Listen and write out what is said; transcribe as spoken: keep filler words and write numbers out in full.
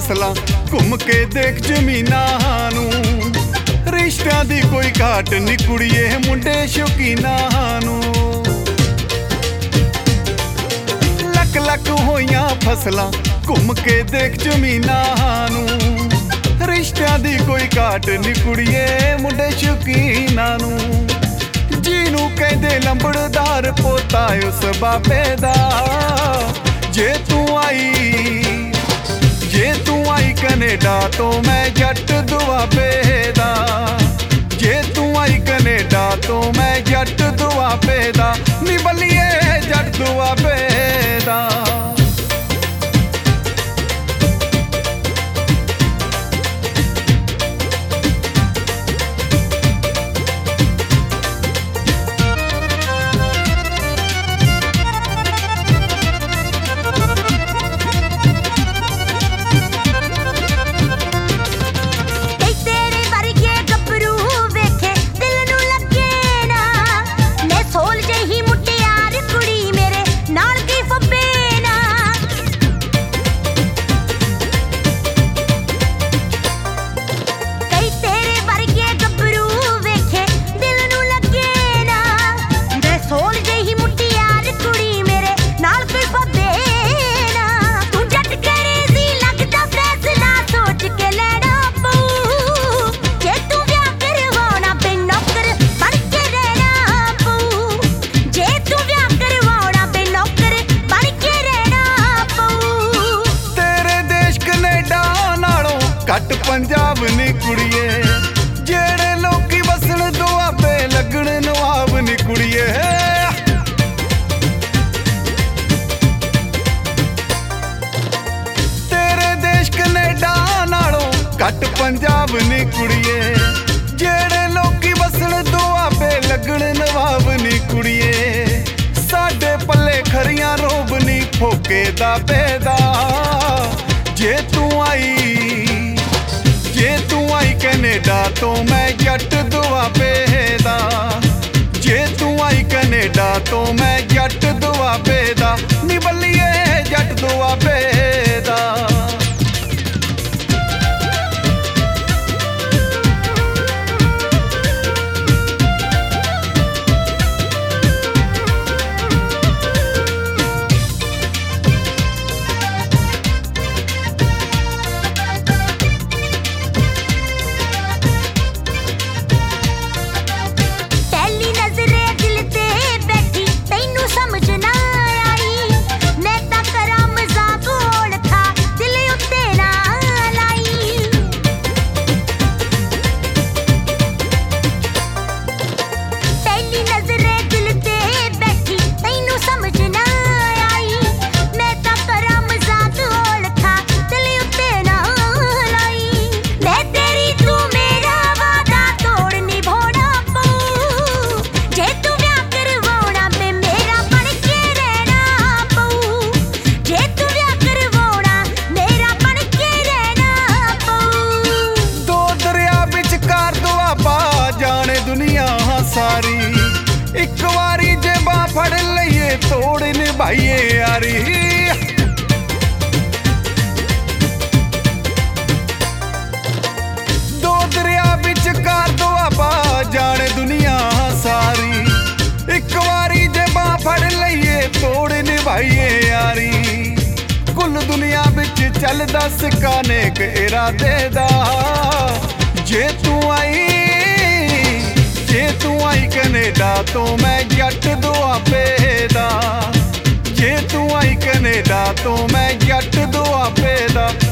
ਫਸਲਾਂ ਘੁੰਮ ਕੇ ਦੇਖ ਜ਼ਮੀਨਾਂ ਨੂੰ। ਰਿਸ਼ਤਿਆਂ ਦੀ ਕੋਈ ਘਾਟ ਨੀ ਕੁੜੀਏ ਮੁੰਡੇ ਸ਼ੌਕੀਨਾਂ ਨੂੰ। ਲੱਖ ਲੱਖ ਹੋਈਆਂ ਫਸਲਾਂ ਘੁੰਮ ਕੇ ਦੇਖ ਜ਼ਮੀਨਾਂ ਨੂੰ। ਰਿਸ਼ਤਿਆਂ ਦੀ ਕੋਈ ਘਾਟ ਨੀ ਕੁੜੀਏ ਮੁੰਡੇ ਸ਼ੌਕੀਨਾਂ ਨੂੰ। ਜਿਹਨੂੰ ਕਹਿੰਦੇ ਲੰਬੜਦਾਰ ਪੋਤਾ ਉਸ ਬਾਬੇ ਦਾ। ਜੇ ਤੂੰ ਆਈ ਜੇ ਤੂੰ ਆਈ ਕੈਨੇਡਾ ਤੋਂ ਮੈਂ ਜੱਟ ਦੁਆਬੇ ਦਾ। ਜੇ ਤੂੰ ਆਈ ਕੈਨੇਡਾ ਤੋਂ ਮੈਂ ਜੱਟ ਦੁਆਬੇ ਦਾ। ਨੀ ਬੱਲੀਏ ਜੱਟ ਦੁਆਬੇ ਦਾ। ਘੱਟ ਪੰਜਾਬ ਨੀ ਕੁੜੀਏ ਜਿਹੜੇ ਲੋਕੀ ਵਸਣ ਦੁਆਬੇ ਲੱਗਣ ਨਵਾਬ ਨੀ ਕੁੜੀਏ। ਤੇਰੇ ਦੇਸ਼ ਕੈਨੇਡਾ ਨਾਲੋਂ ਘੱਟ ਪੰਜਾਬ ਨੀ ਕੁੜੀਏ ਜਿਹੜੇ ਲੋਕੀ ਵਸਣ ਦੁਆਬੇ ਲੱਗਣ ਨਵਾਬ ਨੀ ਕੁੜੀਏ। ਸਾਡੇ ਪੱਲੇ ਖਰੀਆਂ ਰੋਬ ਨੀ ਫੋਕੇ ਦਾ ਪੈਦਾ। ਜੇ ਤੂੰ ਆਈ ਜੇ ਤੂੰ ਆਈ ਕੈਨੇਡਾ ਤੋਂ ਮੈਂ ਜੱਟ ਦੁਆਬੇ ਦਾ। ਜੇ ਤੂੰ ਆਈ ਕੈਨੇਡਾ ਤੋਂ ਮੈਂ ਜੱਟ ਦੁਆਬੇ ਦਾ। ਨੀ ਬੱਲੀਏ ਜੱਟ ਦੁਆਬੇ ਦਾ। ਇੱਕ ਵਾਰੀ ਜੇ ਬਾਂਹ ਫੜ ਲਈਏ ਤੋੜ ਨਿਭਾਈਏ ਯਾਰੀ। ਦੋ ਦਰਿਆ ਵਿਚਕਾਰ ਦੁਆਬਾ ਜਾਣੇ ਦੁਨੀਆ ਸਾਰੀ। ਇੱਕ ਵਾਰੀ ਜੇ ਬਾਂਹ ਫੜ ਲਈਏ ਤੋੜ ਨਿਭਾਈਏ ਯਾਰੀ। ਕੁੱਲ ਦੁਨੀਆ ਵਿੱਚ ਚੱਲਦਾ ਸਿੱਕਾ ਨੇਕ ਇਰਾਦੇ ਦਾ। ਜੇ ਤੂੰ ਆਈ ਜੇ ਤੂੰ ਆਈ ਕੈਨੇਡਾ ਤੋਂ ਮੈਂ ਜੱਟ ਦੁਆਬੇ ਦਾ। ਜੇ ਤੂੰ ਆਈ ਕੈਨੇਡਾ ਤੋਂ ਮੈਂ ਜੱਟ ਦੁਆਬੇ ਦਾ।